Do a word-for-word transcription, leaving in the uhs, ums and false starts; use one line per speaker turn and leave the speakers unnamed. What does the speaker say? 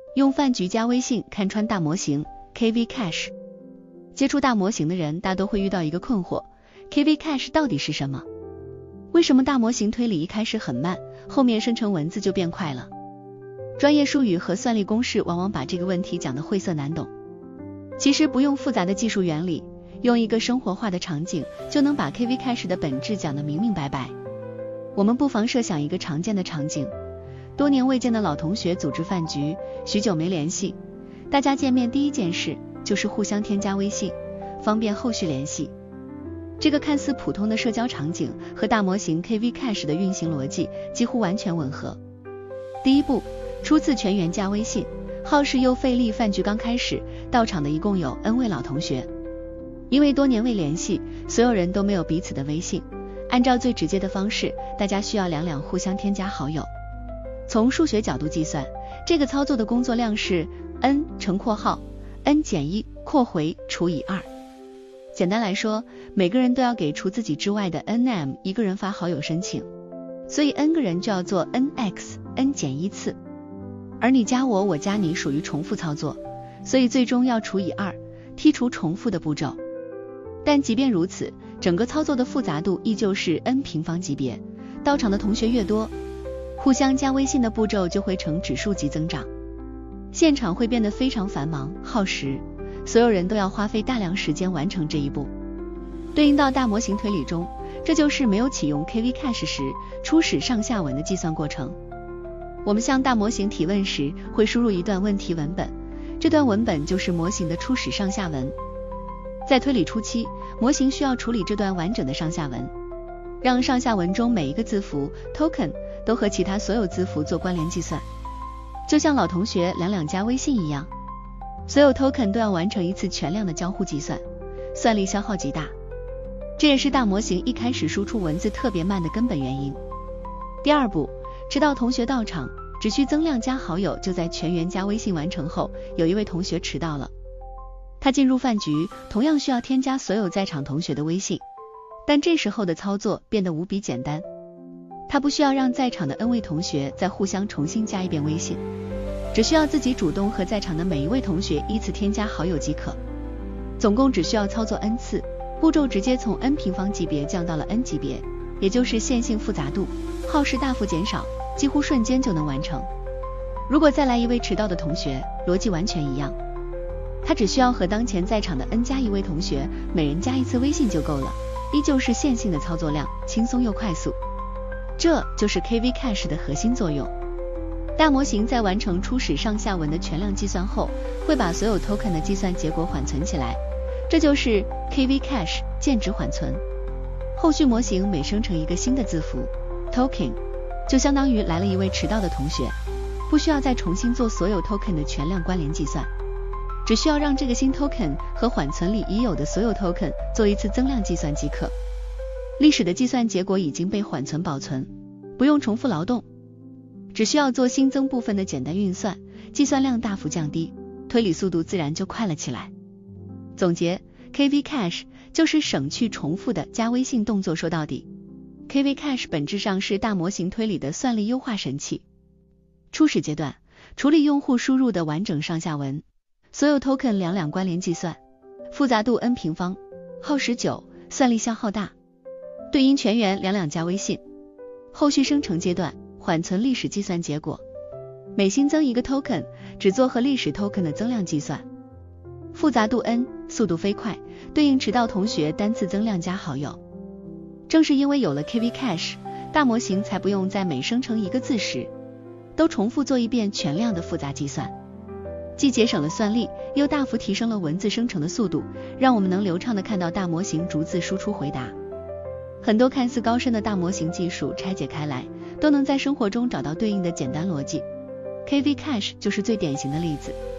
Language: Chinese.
用饭局加微信看穿大模型 K V Cache。 接触大模型的人大都会遇到一个困惑， K V Cache 到底是什么？为什么大模型推理一开始很慢，后面生成文字就变快了？专业术语和算力公式往往把这个问题讲得晦涩难懂。其实不用复杂的技术原理，用一个生活化的场景就能把 K V Cache 的本质讲得明明白白。我们不妨设想一个常见的场景，多年未见的老同学组织饭局，许久没联系，大家见面第一件事就是互相添加微信，方便后续联系。这个看似普通的社交场景和大模型 K V Cache 的运行逻辑几乎完全吻合。第一步，初次全员加微信，耗时又费力。饭局刚开始，到场的一共有 N 位老同学，因为多年未联系，所有人都没有彼此的微信。按照最直接的方式，大家需要两两互相添加好友。从数学角度计算，这个操作的工作量是 n 乘括号 n 减一括回除以二。简单来说，每个人都要给除自己之外的 nm 一个人发好友申请，所以 n 个人就要做 nx n 减一次。而你加我，我加你属于重复操作，所以最终要除以二，剔除重复的步骤。但即便如此，整个操作的复杂度依旧是 n 平方级别，到场的同学越多，互相加微信的步骤就会呈指数级增长，现场会变得非常繁忙耗时，所有人都要花费大量时间完成这一步。对应到大模型推理中，这就是没有启用 K V Cache 时初始上下文的计算过程。我们向大模型提问时会输入一段问题文本，这段文本就是模型的初始上下文。在推理初期，模型需要处理这段完整的上下文，让上下文中每一个字符 token 都和其他所有字符做关联计算，就像老同学两两加微信一样，所有 token 都要完成一次全量的交互计算，算力消耗极大，这也是大模型一开始输出文字特别慢的根本原因。第二步，直到同学到场，只需增量加好友就在全员加微信完成后，有一位同学迟到了，他进入饭局同样需要添加所有在场同学的微信，但这时候的操作变得无比简单，他不需要让在场的 N 位同学再互相重新加一遍微信，只需要自己主动和在场的每一位同学依次添加好友即可。总共只需要操作 n 次，步骤直接从 n 平方级别降到了 n 级别，也就是线性复杂度，耗时大幅减少，几乎瞬间就能完成。如果再来一位迟到的同学，逻辑完全一样，他只需要和当前在场的 n 加一位同学每人加一次微信就够了，依旧是线性的操作量，轻松又快速。这就是 K V Cache 的核心作用。大模型在完成初始上下文的全量计算后，会把所有 token 的计算结果缓存起来，这就是 K V Cache 键值缓存。后续模型每生成一个新的字符 token， 就相当于来了一位迟到的同学，不需要再重新做所有 token 的全量关联计算，只需要让这个新 token 和缓存里已有的所有 token 做一次增量计算即可。历史的计算结果已经被缓存保存，不用重复劳动，只需要做新增部分的简单运算，计算量大幅降低，推理速度自然就快了起来。总结， K V Cache 就是省去重复的加微信动作。说到底， K V Cache 本质上是大模型推理的算力优化神器。初始阶段，处理用户输入的完整上下文，所有 token 两两关联计算，复杂度 n 平方，耗时久，算力消耗大，对应全员两两加微信。后续生成阶段，缓存历史计算结果，每新增一个 token， 只做和历史 token 的增量计算，复杂度 n， 速度飞快，对应迟到同学单次增量加好友。正是因为有了 K V Cache， 大模型才不用在每生成一个字时都重复做一遍全量的复杂计算，既节省了算力，又大幅提升了文字生成的速度，让我们能流畅地看到大模型逐字输出回答。很多看似高深的大模型技术拆解开来，都能在生活中找到对应的简单逻辑， K V Cache 就是最典型的例子。